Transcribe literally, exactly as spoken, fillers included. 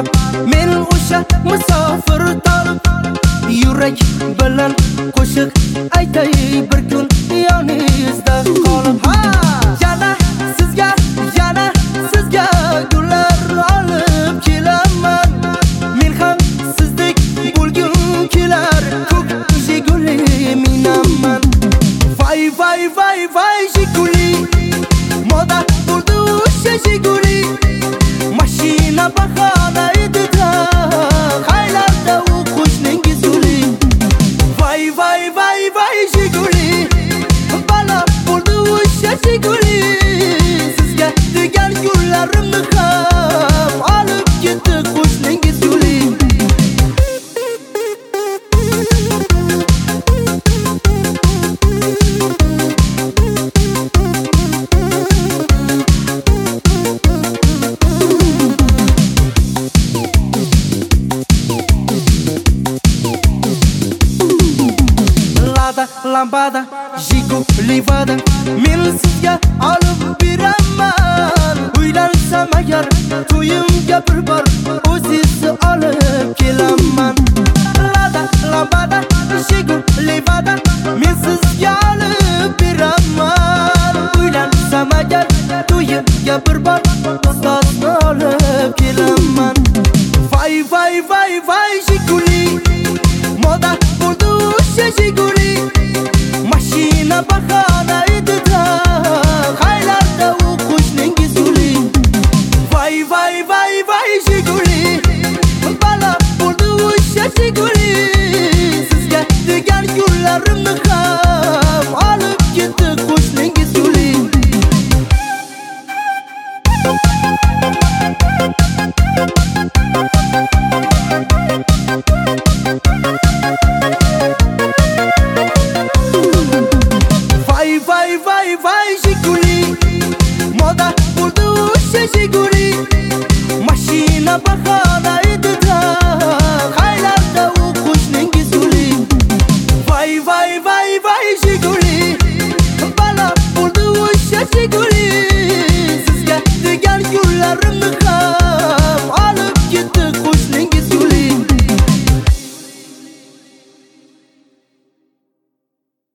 Men o'sha musofir tolib yurak bilan qo'shiq aytay bir kun yoningizda qolib. Ha yana sizga yana sizga gullar olib kelaman. Men ham sizdek bo'lgum kelar ko'k Jiguli minaman. Vay vay vay vay Jiguli moda bo'ldi o'sha Jiguli. Mashina bahona edi-da haylarda u qo'shningiz guli. Vay vay vay vay Jiguli bala bo'ldi o'sha Jiguli. Sizga degan gullarimni ham olib ketdi qo'shningiz guli. Lambada, Jiguli vada, men sizga olib beraman. Uylansam agar to'yimga bir bor o'zingizni olib kelaman. Lada, lambada, Jiguli vada, men sizga olib beraman. Uylansam agar to'yimga bir bor ustozni olib kelaman. Vay vay vay vay